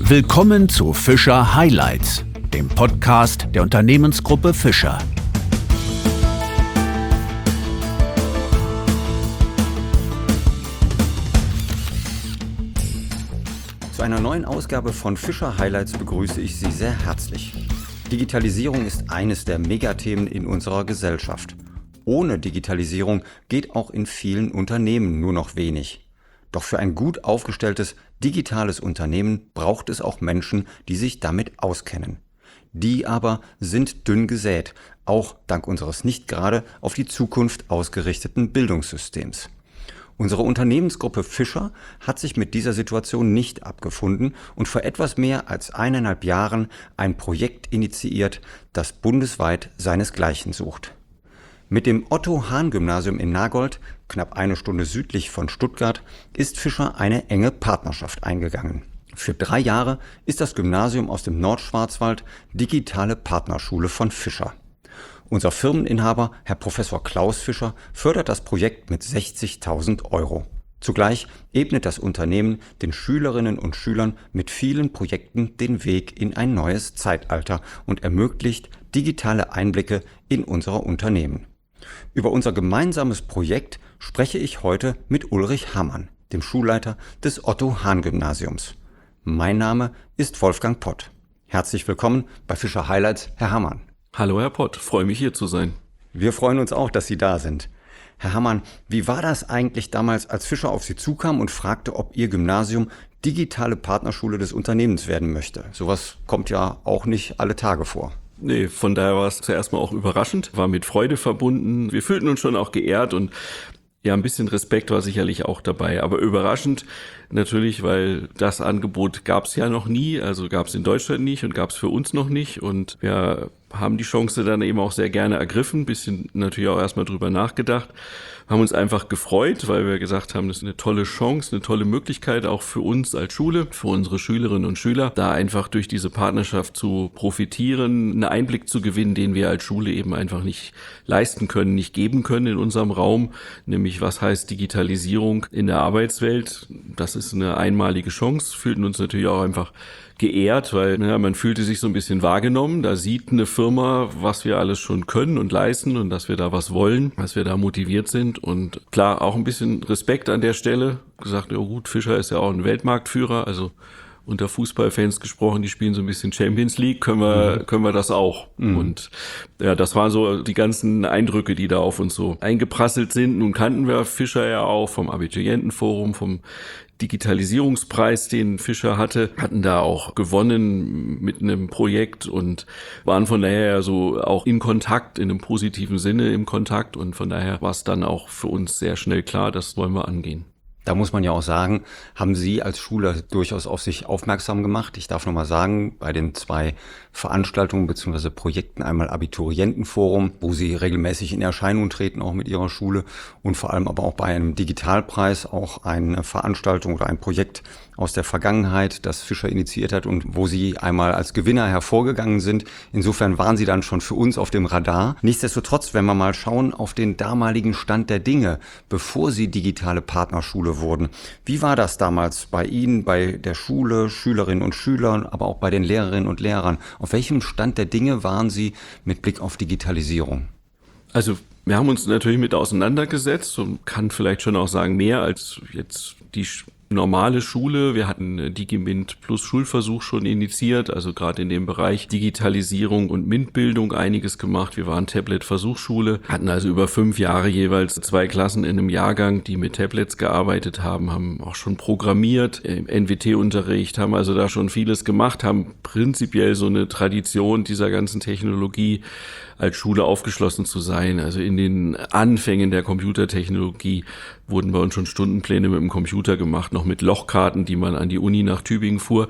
Willkommen zu Fischer Highlights, dem Podcast der Unternehmensgruppe Fischer. Zu einer neuen Ausgabe von Fischer Highlights begrüße ich Sie sehr herzlich. Digitalisierung ist eines der Megathemen in unserer Gesellschaft. Ohne Digitalisierung geht auch in vielen Unternehmen nur noch wenig. Doch für ein gut aufgestelltes digitales Unternehmen braucht es auch Menschen, die sich damit auskennen. Die aber sind dünn gesät, auch dank unseres nicht gerade auf die Zukunft ausgerichteten Bildungssystems. Unsere Unternehmensgruppe Fischer hat sich mit dieser Situation nicht abgefunden und vor etwas mehr als 1,5 Jahren ein Projekt initiiert, das bundesweit seinesgleichen sucht. Mit dem Otto-Hahn-Gymnasium in Nagold, knapp 1 Stunde südlich von Stuttgart, ist Fischer eine enge Partnerschaft eingegangen. Für 3 Jahre ist das Gymnasium aus dem Nordschwarzwald digitale Partnerschule von Fischer. Unser Firmeninhaber, Herr Professor Klaus Fischer, fördert das Projekt mit 60.000 €. Zugleich ebnet das Unternehmen den Schülerinnen und Schülern mit vielen Projekten den Weg in ein neues Zeitalter und ermöglicht digitale Einblicke in unser Unternehmen. Über unser gemeinsames Projekt spreche ich heute mit Ulrich Hammann, dem Schulleiter des Otto-Hahn-Gymnasiums. Mein Name ist Wolfgang Pott. Herzlich willkommen bei Fischer Highlights, Herr Hammann. Hallo Herr Pott, freue mich hier zu sein. Wir freuen uns auch, dass Sie da sind. Herr Hammann, wie war das eigentlich damals, als Fischer auf Sie zukam und fragte, ob Ihr Gymnasium digitale Partnerschule des Unternehmens werden möchte? Sowas kommt ja auch nicht alle Tage vor. Nee, von daher war es zuerst mal auch überraschend, war mit Freude verbunden. Wir fühlten uns schon auch geehrt und ja, ein bisschen Respekt war sicherlich auch dabei, aber überraschend natürlich, weil das Angebot gab es ja noch nie, also gab es in Deutschland nicht und gab es für uns noch nicht und wir haben die Chance dann eben auch sehr gerne ergriffen, bisschen natürlich auch erstmal drüber nachgedacht, haben uns einfach gefreut, weil wir gesagt haben, das ist eine tolle Chance, eine tolle Möglichkeit auch für uns als Schule, für unsere Schülerinnen und Schüler, da einfach durch diese Partnerschaft zu profitieren, einen Einblick zu gewinnen, den wir als Schule eben einfach nicht leisten können, nicht geben können in unserem Raum, nämlich was heißt Digitalisierung in der Arbeitswelt. Das ist eine einmalige Chance, fühlten uns natürlich auch einfach geehrt, weil man fühlte sich so ein bisschen wahrgenommen. Da sieht eine Firma, was wir alles schon können und leisten und dass wir da was wollen, dass wir da motiviert sind. Und klar, auch ein bisschen Respekt an der Stelle. Gesagt, ja gut, Fischer ist ja auch ein Weltmarktführer, also unter Fußballfans gesprochen, die spielen so ein bisschen Champions League, können wir das auch. Und ja, das waren so die ganzen Eindrücke, die da auf uns so eingeprasselt sind. Nun kannten wir Fischer ja auch vom Abiturientenforum, vom Digitalisierungspreis, den Fischer hatte, hatten da auch gewonnen mit einem Projekt und waren von daher so auch in Kontakt, in einem positiven Sinne im Kontakt und von daher war es dann auch für uns sehr schnell klar, das wollen wir angehen. Da muss man ja auch sagen, haben Sie als Schule durchaus auf sich aufmerksam gemacht. Ich darf nochmal sagen, bei den 2 Veranstaltungen bzw. Projekten, einmal Abiturientenforum, wo Sie regelmäßig in Erscheinung treten, auch mit Ihrer Schule und vor allem aber auch bei einem Digitalpreis, auch eine Veranstaltung oder ein Projekt aus der Vergangenheit, das Fischer initiiert hat und wo Sie einmal als Gewinner hervorgegangen sind. Insofern waren Sie dann schon für uns auf dem Radar. Nichtsdestotrotz, wenn wir mal schauen auf den damaligen Stand der Dinge, bevor Sie digitale Partnerschule wurden. Wie war das damals bei Ihnen, bei der Schule, Schülerinnen und Schülern, aber auch bei den Lehrerinnen und Lehrern? Auf welchem Stand der Dinge waren Sie mit Blick auf Digitalisierung? Also wir haben uns natürlich mit auseinandergesetzt und kann vielleicht schon auch sagen, mehr als jetzt die normale Schule. Wir hatten DigiMint plus Schulversuch schon initiiert, also gerade in dem Bereich Digitalisierung und MINT-Bildung einiges gemacht. Wir waren Tablet-Versuchsschule, hatten also über 5 Jahre jeweils 2 Klassen in einem Jahrgang, die mit Tablets gearbeitet haben, haben auch schon programmiert im NWT-Unterricht, haben also da schon vieles gemacht, haben prinzipiell so eine Tradition dieser ganzen Technologie als Schule aufgeschlossen zu sein. Also in den Anfängen der Computertechnologie wurden bei uns schon Stundenpläne mit dem Computer gemacht, noch mit Lochkarten, die man an die Uni nach Tübingen fuhr.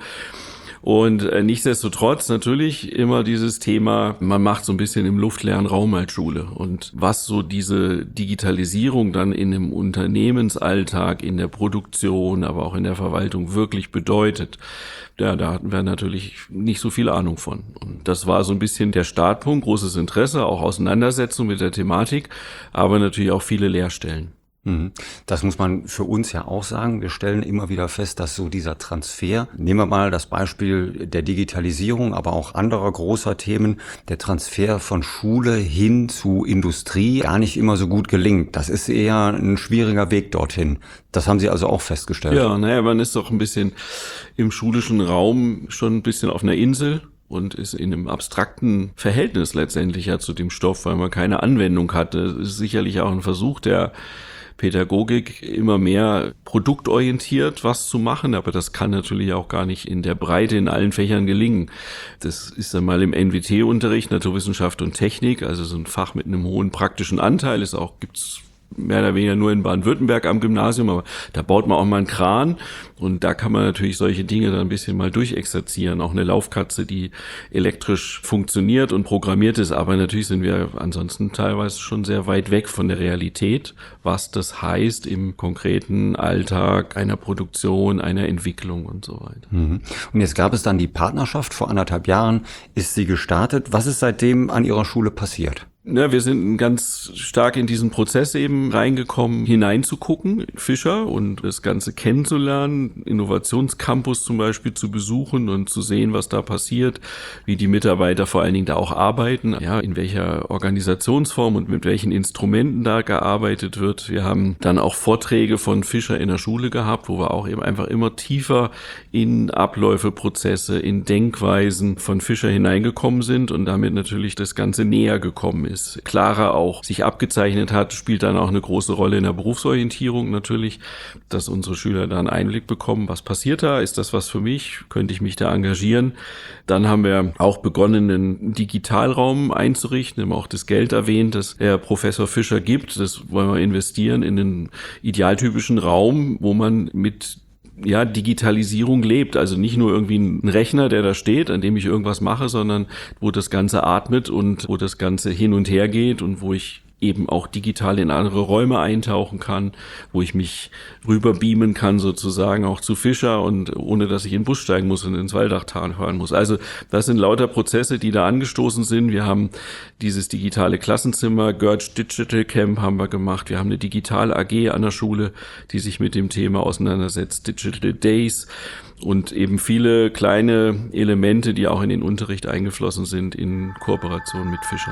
Und nichtsdestotrotz natürlich immer dieses Thema, man macht so ein bisschen im luftleeren Raum als Schule. Und was so diese Digitalisierung dann in dem Unternehmensalltag, in der Produktion, aber auch in der Verwaltung wirklich bedeutet, ja, da hatten wir natürlich nicht so viel Ahnung von. Und das war so ein bisschen der Startpunkt, großes Interesse, auch Auseinandersetzung mit der Thematik, aber natürlich auch viele Lehrstellen. Das muss man für uns ja auch sagen. Wir stellen immer wieder fest, dass so dieser Transfer, nehmen wir mal das Beispiel der Digitalisierung, aber auch anderer großer Themen, der Transfer von Schule hin zu Industrie gar nicht immer so gut gelingt. Das ist eher ein schwieriger Weg dorthin. Das haben Sie also auch festgestellt. Ja, man ist doch ein bisschen im schulischen Raum schon ein bisschen auf einer Insel und ist in einem abstrakten Verhältnis letztendlich ja zu dem Stoff, weil man keine Anwendung hatte. Das ist sicherlich auch ein Versuch der Pädagogik, immer mehr produktorientiert was zu machen, aber das kann natürlich auch gar nicht in der Breite in allen Fächern gelingen. Das ist einmal im NWT-Unterricht, Naturwissenschaft und Technik, also so ein Fach mit einem hohen praktischen Anteil, gibt's mehr oder weniger nur in Baden-Württemberg am Gymnasium, aber da baut man auch mal einen Kran und da kann man natürlich solche Dinge dann ein bisschen mal durchexerzieren. Auch eine Laufkatze, die elektrisch funktioniert und programmiert ist, aber natürlich sind wir ansonsten teilweise schon sehr weit weg von der Realität, was das heißt im konkreten Alltag einer Produktion, einer Entwicklung und so weiter. Und jetzt gab es dann die Partnerschaft, vor 1,5 Jahren ist sie gestartet. Was ist seitdem an Ihrer Schule passiert? Ja, wir sind ganz stark in diesen Prozess eben reingekommen, hineinzugucken in Fischer und das Ganze kennenzulernen, Innovationscampus zum Beispiel zu besuchen und zu sehen, was da passiert, wie die Mitarbeiter vor allen Dingen da auch arbeiten, ja, in welcher Organisationsform und mit welchen Instrumenten da gearbeitet wird. Wir haben dann auch Vorträge von Fischer in der Schule gehabt, wo wir auch eben einfach immer tiefer in Abläufe, Prozesse, in Denkweisen von Fischer hineingekommen sind und damit natürlich das Ganze näher gekommen ist. Klarer auch sich abgezeichnet hat, spielt dann auch eine große Rolle in der Berufsorientierung natürlich, dass unsere Schüler da einen Einblick bekommen, was passiert da, ist das was für mich, könnte ich mich da engagieren. Dann haben wir auch begonnen, einen Digitalraum einzurichten, haben auch das Geld erwähnt, das der Professor Fischer gibt, das wollen wir investieren in einen idealtypischen Raum, wo man mit Digitalisierung lebt, also nicht nur irgendwie ein Rechner, der da steht, an dem ich irgendwas mache, sondern wo das Ganze atmet und wo das Ganze hin und her geht und wo ich eben auch digital in andere Räume eintauchen kann, wo ich mich rüber beamen kann sozusagen auch zu Fischer und ohne dass ich in den Bus steigen muss und ins Walldachtal fahren muss. Also das sind lauter Prozesse, die da angestoßen sind. Wir haben dieses digitale Klassenzimmer, Görtsch Digital Camp haben wir gemacht. Wir haben eine digitale AG an der Schule, die sich mit dem Thema auseinandersetzt, Digital Days und eben viele kleine Elemente, die auch in den Unterricht eingeflossen sind in Kooperation mit Fischer.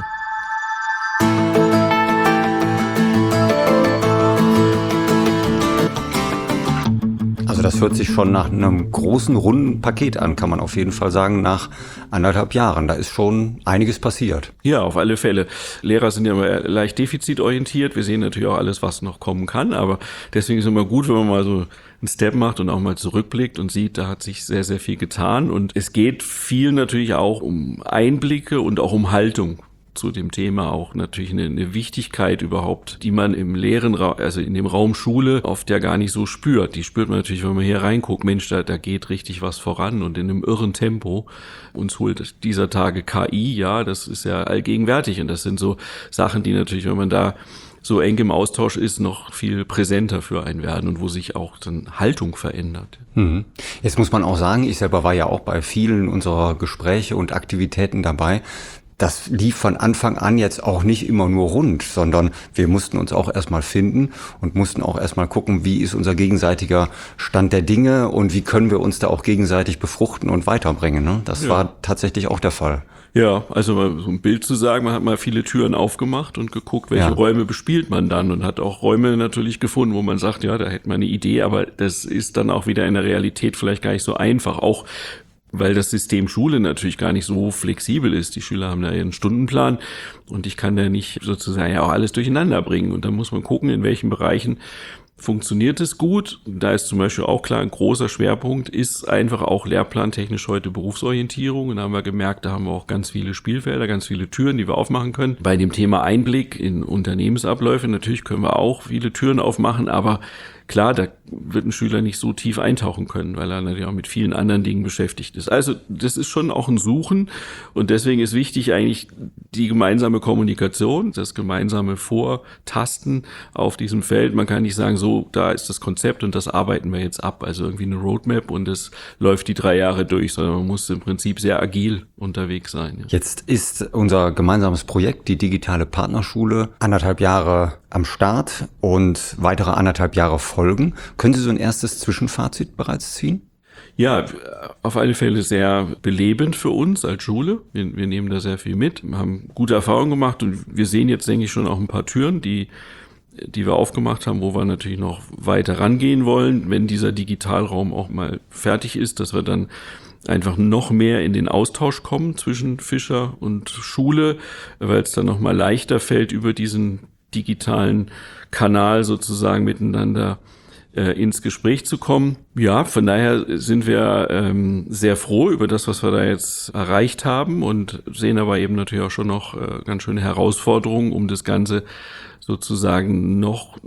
Also das hört sich schon nach einem großen, runden Paket an, kann man auf jeden Fall sagen, nach 1,5 Jahren. Da ist schon einiges passiert. Ja, auf alle Fälle. Lehrer sind ja immer leicht defizitorientiert. Wir sehen natürlich auch alles, was noch kommen kann. Aber deswegen ist es immer gut, wenn man mal so einen Step macht und auch mal zurückblickt und sieht, da hat sich sehr, sehr viel getan. Und es geht viel natürlich auch um Einblicke und auch um Haltung zu dem Thema, auch natürlich eine Wichtigkeit überhaupt, die man im leeren Raum, also in dem Raum Schule oft ja gar nicht so spürt. Die spürt man natürlich, wenn man hier reinguckt, Mensch, da geht richtig was voran und in einem irren Tempo. Uns holt dieser Tage KI, ja, das ist ja allgegenwärtig und das sind so Sachen, die natürlich, wenn man da so eng im Austausch ist, noch viel präsenter für einen werden und wo sich auch dann Haltung verändert. Jetzt muss man auch sagen, ich selber war ja auch bei vielen unserer Gespräche und Aktivitäten dabei. Das lief von Anfang an jetzt auch nicht immer nur rund, sondern wir mussten uns auch erstmal finden und mussten auch erstmal gucken, wie ist unser gegenseitiger Stand der Dinge und wie können wir uns da auch gegenseitig befruchten und weiterbringen. Ne? Das war tatsächlich auch der Fall. Ja, also mal so ein Bild zu sagen, man hat mal viele Türen aufgemacht und geguckt, welche Räume bespielt man dann und hat auch Räume natürlich gefunden, wo man sagt, ja, da hätte man eine Idee, aber das ist dann auch wieder in der Realität vielleicht gar nicht so einfach, auch weil das System Schule natürlich gar nicht so flexibel ist. Die Schüler haben da ihren Stundenplan und ich kann da nicht sozusagen ja auch alles durcheinander bringen. Und da muss man gucken, in welchen Bereichen funktioniert es gut. Da ist zum Beispiel auch klar, ein großer Schwerpunkt ist einfach auch lehrplantechnisch heute Berufsorientierung. Und da haben wir gemerkt, da haben wir auch ganz viele Spielfelder, ganz viele Türen, die wir aufmachen können. Bei dem Thema Einblick in Unternehmensabläufe, natürlich können wir auch viele Türen aufmachen, aber klar, da wird ein Schüler nicht so tief eintauchen können, weil er natürlich auch mit vielen anderen Dingen beschäftigt ist. Also das ist schon auch ein Suchen und deswegen ist wichtig eigentlich die gemeinsame Kommunikation, das gemeinsame Vortasten auf diesem Feld. Man kann nicht sagen, so, da ist das Konzept und das arbeiten wir jetzt ab, also irgendwie eine Roadmap und das läuft die 3 Jahre durch, sondern man muss im Prinzip sehr agil unterwegs sein. Ja. Jetzt ist unser gemeinsames Projekt, die digitale Partnerschule, 1,5 Jahre am Start und weitere 1,5 Jahre folgen. Können Sie so ein erstes Zwischenfazit bereits ziehen? Ja, auf alle Fälle sehr belebend für uns als Schule. Wir nehmen da sehr viel mit, haben gute Erfahrungen gemacht und wir sehen jetzt, denke ich, schon auch ein paar Türen, die wir aufgemacht haben, wo wir natürlich noch weiter rangehen wollen, wenn dieser Digitalraum auch mal fertig ist, dass wir dann einfach noch mehr in den Austausch kommen zwischen Fischer und Schule, weil es dann noch mal leichter fällt, über diesen digitalen Kanal sozusagen miteinander ins Gespräch zu kommen. Ja, von daher sind wir sehr froh über das, was wir da jetzt erreicht haben und sehen aber eben natürlich auch schon noch ganz schöne Herausforderungen, um das Ganze sozusagen noch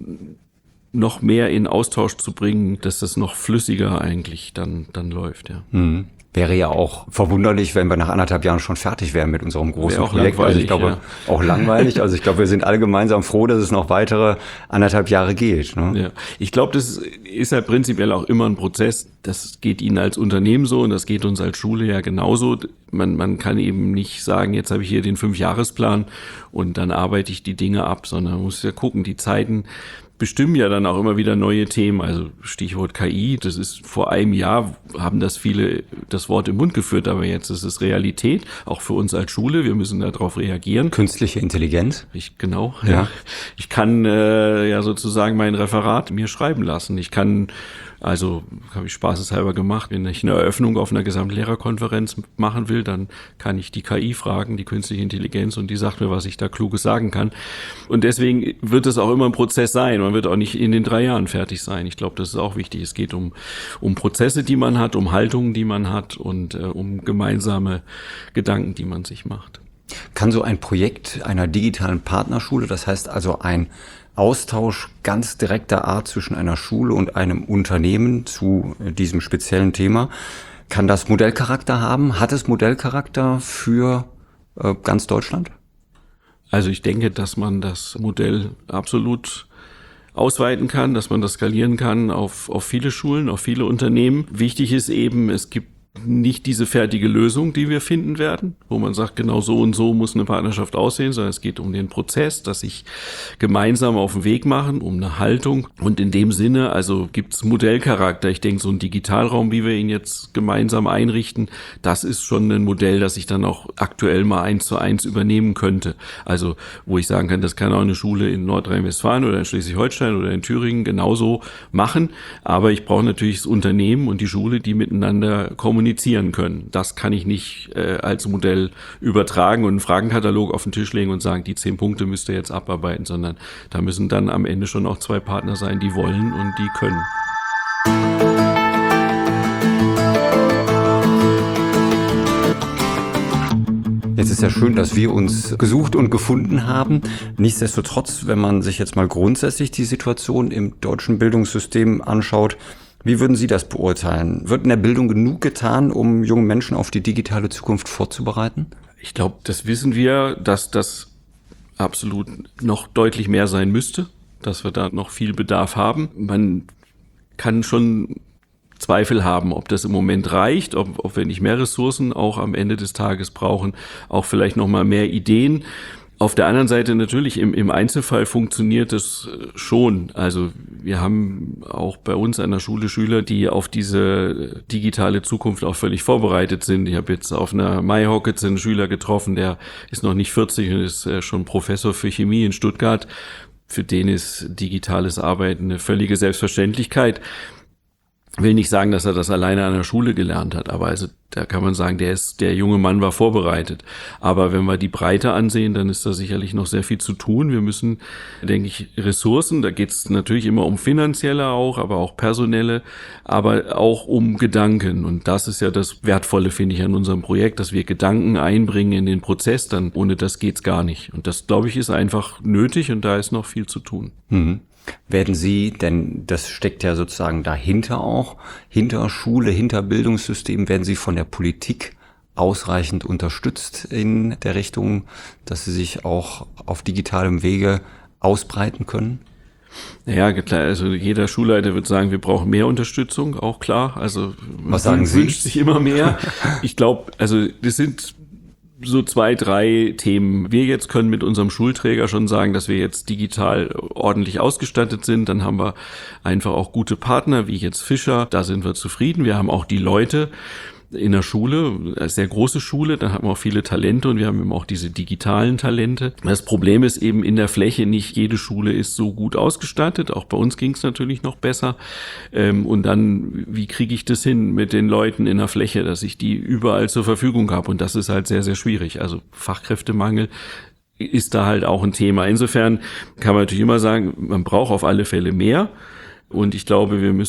mehr in Austausch zu bringen, dass das noch flüssiger eigentlich dann läuft. Ja. Wäre ja auch verwunderlich, wenn wir nach 1,5 Jahren schon fertig wären mit unserem großen Projekt. Also ich glaube, auch langweilig. Also ich glaube, wir sind alle gemeinsam froh, dass es noch weitere 1,5 Jahre geht. Ne? Ja, ich glaube, das ist halt prinzipiell auch immer ein Prozess. Das geht Ihnen als Unternehmen so und das geht uns als Schule ja genauso. Man kann eben nicht sagen, jetzt habe ich hier den 5-Jahresplan und dann arbeite ich die Dinge ab, sondern man muss ja gucken, die Zeiten bestimmen ja dann auch immer wieder neue Themen, also Stichwort KI, das ist vor einem Jahr, haben das viele das Wort im Mund geführt, aber jetzt ist es Realität, auch für uns als Schule, wir müssen darauf reagieren. Künstliche Intelligenz? Genau, ja. Ich kann ja sozusagen mein Referat mir schreiben lassen, ich kann, also habe ich spaßeshalber gemacht, wenn ich eine Eröffnung auf einer Gesamtlehrerkonferenz machen will, dann kann ich die KI fragen, die künstliche Intelligenz, und die sagt mir, was ich da Kluges sagen kann. Und deswegen wird es auch immer ein Prozess sein. Man wird auch nicht in den 3 Jahren fertig sein. Ich glaube, das ist auch wichtig. Es geht um Prozesse, die man hat, um Haltungen, die man hat und um gemeinsame Gedanken, die man sich macht. Kann so ein Projekt einer digitalen Partnerschule, das heißt also ein Austausch ganz direkter Art zwischen einer Schule und einem Unternehmen zu diesem speziellen Thema, kann das Modellcharakter haben? Hat es Modellcharakter für ganz Deutschland? Also ich denke, dass man das Modell absolut ausweiten kann, dass man das skalieren kann auf viele Schulen, auf viele Unternehmen. Wichtig ist eben, es gibt nicht diese fertige Lösung, die wir finden werden, wo man sagt, genau so und so muss eine Partnerschaft aussehen, sondern es geht um den Prozess, dass sich gemeinsam auf den Weg machen, um eine Haltung. Und in dem Sinne, also gibt's Modellcharakter. Ich denke, so ein Digitalraum, wie wir ihn jetzt gemeinsam einrichten, das ist schon ein Modell, das ich dann auch aktuell mal 1:1 übernehmen könnte. Also wo ich sagen kann, das kann auch eine Schule in Nordrhein-Westfalen oder in Schleswig-Holstein oder in Thüringen genauso machen. Aber ich brauche natürlich das Unternehmen und die Schule, die miteinander kommunizieren können. Das kann ich nicht als Modell übertragen und einen Fragenkatalog auf den Tisch legen und sagen, die 10 Punkte müsst ihr jetzt abarbeiten, sondern da müssen dann am Ende schon auch 2 Partner sein, die wollen und die können. Jetzt ist ja schön, dass wir uns gesucht und gefunden haben. Nichtsdestotrotz, wenn man sich jetzt mal grundsätzlich die Situation im deutschen Bildungssystem anschaut, wie würden Sie das beurteilen? Wird in der Bildung genug getan, um junge Menschen auf die digitale Zukunft vorzubereiten? Ich glaube, das wissen wir, dass das absolut noch deutlich mehr sein müsste, dass wir da noch viel Bedarf haben. Man kann schon Zweifel haben, ob das im Moment reicht, ob wir nicht mehr Ressourcen auch am Ende des Tages brauchen, auch vielleicht noch mal mehr Ideen. Auf der anderen Seite natürlich im Einzelfall funktioniert es schon. Also wir haben auch bei uns an der Schule Schüler, die auf diese digitale Zukunft auch völlig vorbereitet sind. Ich habe jetzt auf einer Mayhockets einen Schüler getroffen, der ist noch nicht 40 und ist schon Professor für Chemie in Stuttgart. Für den ist digitales Arbeiten eine völlige Selbstverständlichkeit. Will nicht sagen, dass er das alleine an der Schule gelernt hat, aber also da kann man sagen, der junge Mann war vorbereitet. Aber wenn wir die Breite ansehen, dann ist da sicherlich noch sehr viel zu tun. Wir müssen, denke ich, Ressourcen, da geht es natürlich immer um finanzielle auch, aber auch personelle, aber auch um Gedanken. Und das ist ja das Wertvolle, finde ich, an unserem Projekt, dass wir Gedanken einbringen in den Prozess, dann ohne das geht's gar nicht. Und das, glaube ich, ist einfach nötig und da ist noch viel zu tun. Mhm. Werden Sie, denn das steckt ja sozusagen dahinter auch, hinter Schule, hinter Bildungssystem, werden Sie von der Politik ausreichend unterstützt in der Richtung, dass Sie sich auch auf digitalem Wege ausbreiten können? Ja, klar, also jeder Schulleiter wird sagen, wir brauchen mehr Unterstützung, auch klar. Also was sagen Sie? Wünscht sich immer mehr. Ich glaube, also das sind so 2, 3 Themen. Wir jetzt können mit unserem Schulträger schon sagen, dass wir jetzt digital ordentlich ausgestattet sind. Dann haben wir einfach auch gute Partner, wie jetzt Fischer. Da sind wir zufrieden. Wir haben auch die Leute in der Schule, eine sehr große Schule, da haben wir auch viele Talente und wir haben eben auch diese digitalen Talente. Das Problem ist eben in der Fläche, nicht jede Schule ist so gut ausgestattet, auch bei uns ging es natürlich noch besser. Und dann, wie kriege ich das hin mit den Leuten in der Fläche, dass ich die überall zur Verfügung habe? Und das ist halt sehr, sehr schwierig. Also Fachkräftemangel ist da halt auch ein Thema. Insofern kann man natürlich immer sagen, man braucht auf alle Fälle mehr. Und ich glaube, wir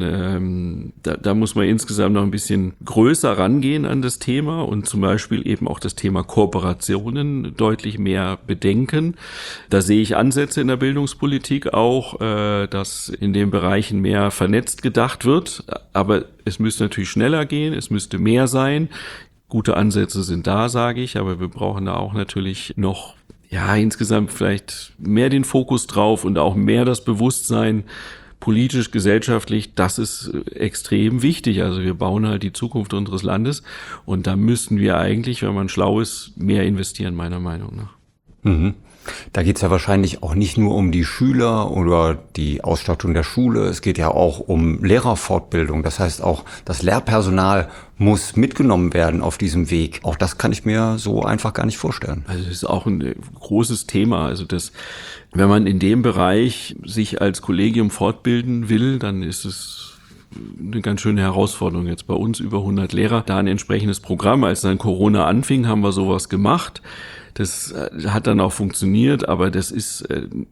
müssen, da muss man insgesamt noch ein bisschen größer rangehen an das Thema und zum Beispiel eben auch das Thema Kooperationen deutlich mehr bedenken. Da sehe ich Ansätze in der Bildungspolitik auch, dass in den Bereichen mehr vernetzt gedacht wird. Aber es müsste natürlich schneller gehen, es müsste mehr sein. Gute Ansätze sind da, sage ich, aber wir brauchen da auch natürlich noch insgesamt vielleicht mehr den Fokus drauf und auch mehr das Bewusstsein, politisch, gesellschaftlich, das ist extrem wichtig. Also wir bauen halt die Zukunft unseres Landes und da müssten wir eigentlich, wenn man schlau ist, mehr investieren, meiner Meinung nach. Mhm. Da geht's ja wahrscheinlich auch nicht nur um die Schüler oder die Ausstattung der Schule, es geht ja auch um Lehrerfortbildung. Das heißt auch, das Lehrpersonal muss mitgenommen werden auf diesem Weg. Auch das kann ich mir so einfach gar nicht vorstellen. Also das ist auch ein großes Thema. Also wenn man in dem Bereich sich als Kollegium fortbilden will, dann ist es eine ganz schöne Herausforderung. Jetzt bei uns über 100 Lehrer, da ein entsprechendes Programm. Als dann Corona anfing, haben wir sowas gemacht. Das hat dann auch funktioniert, aber das ist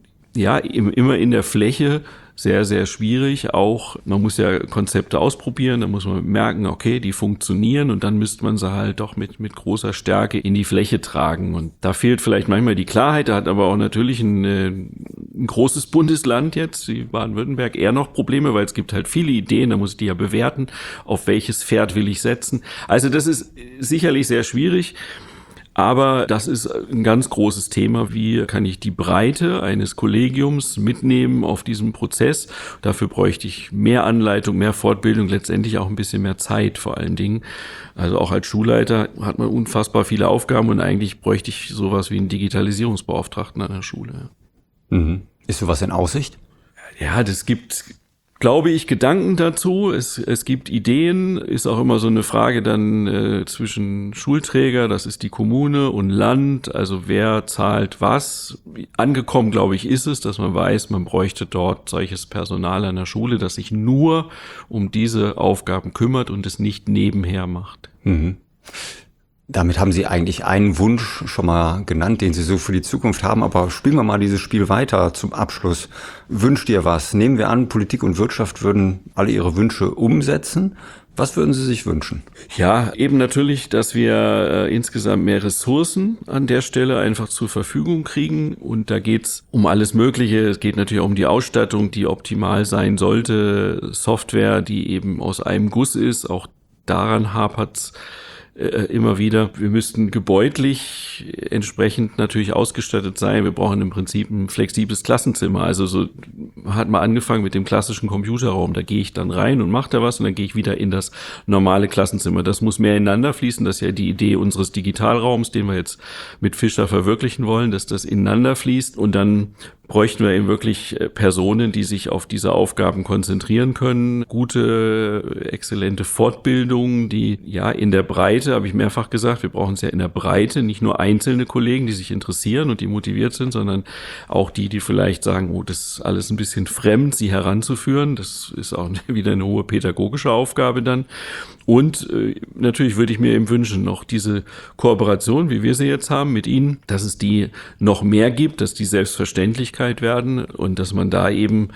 immer in der Fläche sehr, sehr schwierig. Auch man muss ja Konzepte ausprobieren, da muss man merken, okay, die funktionieren und dann müsste man sie halt doch mit großer Stärke in die Fläche tragen. Und da fehlt vielleicht manchmal die Klarheit, da hat aber auch natürlich ein großes Bundesland jetzt, wie Baden-Württemberg, eher noch Probleme, weil es gibt halt viele Ideen, da muss ich die ja bewerten, auf welches Pferd will ich setzen. Also das ist sicherlich sehr schwierig. Aber das ist ein ganz großes Thema. Wie kann ich die Breite eines Kollegiums mitnehmen auf diesem Prozess? Dafür bräuchte ich mehr Anleitung, mehr Fortbildung, letztendlich auch ein bisschen mehr Zeit vor allen Dingen. Also auch als Schulleiter hat man unfassbar viele Aufgaben und eigentlich bräuchte ich sowas wie einen Digitalisierungsbeauftragten an der Schule. Mhm. Ist sowas in Aussicht? Ja, das gibt, glaube ich, Gedanken dazu. Es gibt Ideen, ist auch immer so eine Frage dann zwischen Schulträger, das ist die Kommune, und Land, also wer zahlt was. Angekommen, glaube ich, ist es, dass man weiß, man bräuchte dort solches Personal an der Schule, das sich nur um diese Aufgaben kümmert und es nicht nebenher macht. Mhm. Damit haben Sie eigentlich einen Wunsch schon mal genannt, den Sie so für die Zukunft haben. Aber spielen wir mal dieses Spiel weiter zum Abschluss. Wünscht ihr was? Nehmen wir an, Politik und Wirtschaft würden alle ihre Wünsche umsetzen. Was würden Sie sich wünschen? Ja, eben natürlich, dass wir insgesamt mehr Ressourcen an der Stelle einfach zur Verfügung kriegen. Und da geht's um alles Mögliche. Es geht natürlich auch um die Ausstattung, die optimal sein sollte. Software, die eben aus einem Guss ist. Auch daran hapert's immer wieder. Wir müssten gebäudlich entsprechend natürlich ausgestattet sein. Wir brauchen im Prinzip ein flexibles Klassenzimmer. Also so hat man angefangen mit dem klassischen Computerraum. Da gehe ich dann rein und mache da was und dann gehe ich wieder in das normale Klassenzimmer. Das muss mehr ineinander fließen. Das ist ja die Idee unseres Digitalraums, den wir jetzt mit Fischer verwirklichen wollen, dass das ineinander fließt. Und dann bräuchten wir eben wirklich Personen, die sich auf diese Aufgaben konzentrieren können. Gute, exzellente Fortbildung, die in der Breite, habe ich mehrfach gesagt, wir brauchen es ja in der Breite, nicht nur einzelne Kollegen, die sich interessieren und die motiviert sind, sondern auch die vielleicht sagen, oh, das ist alles ein bisschen fremd, sie heranzuführen. Das ist auch wieder eine hohe pädagogische Aufgabe dann. Und natürlich würde ich mir eben wünschen, noch diese Kooperation, wie wir sie jetzt haben mit Ihnen, dass es die noch mehr gibt, dass die Selbstverständlichkeit werden und dass man da eben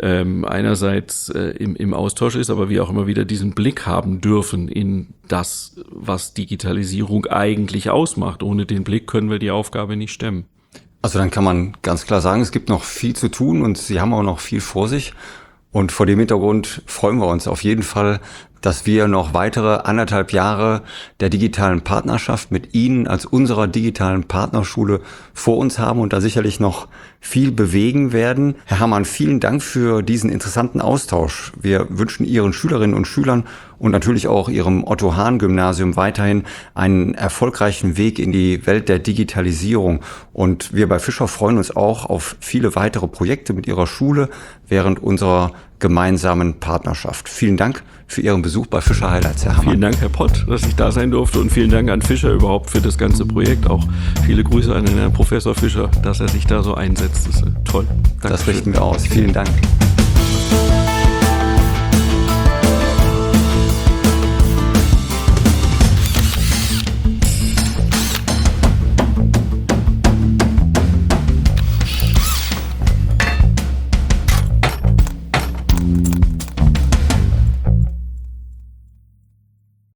einerseits im Austausch ist, aber wir auch immer wieder diesen Blick haben dürfen in das, was Digitalisierung eigentlich ausmacht. Ohne den Blick können wir die Aufgabe nicht stemmen. Also dann kann man ganz klar sagen, es gibt noch viel zu tun und Sie haben auch noch viel vor sich. Und vor dem Hintergrund freuen wir uns auf jeden Fall, dass wir noch weitere 1,5 Jahre der digitalen Partnerschaft mit Ihnen als unserer digitalen Partnerschule vor uns haben und da sicherlich noch viel bewegen werden. Herr Hamann, vielen Dank für diesen interessanten Austausch. Wir wünschen Ihren Schülerinnen und Schülern und natürlich auch Ihrem Otto-Hahn-Gymnasium weiterhin einen erfolgreichen Weg in die Welt der Digitalisierung. Und wir bei Fischer freuen uns auch auf viele weitere Projekte mit Ihrer Schule während unserer gemeinsamen Partnerschaft. Vielen Dank für Ihren Besuch bei Fischer Highlights, Herr Hamann. Vielen Dank, Herr Pott, dass ich da sein durfte und vielen Dank an Fischer überhaupt für das ganze Projekt. Auch viele Grüße an den Herrn Professor Fischer, dass er sich da so einsetzt. Das ist toll. Das richten wir aus. Vielen Dank.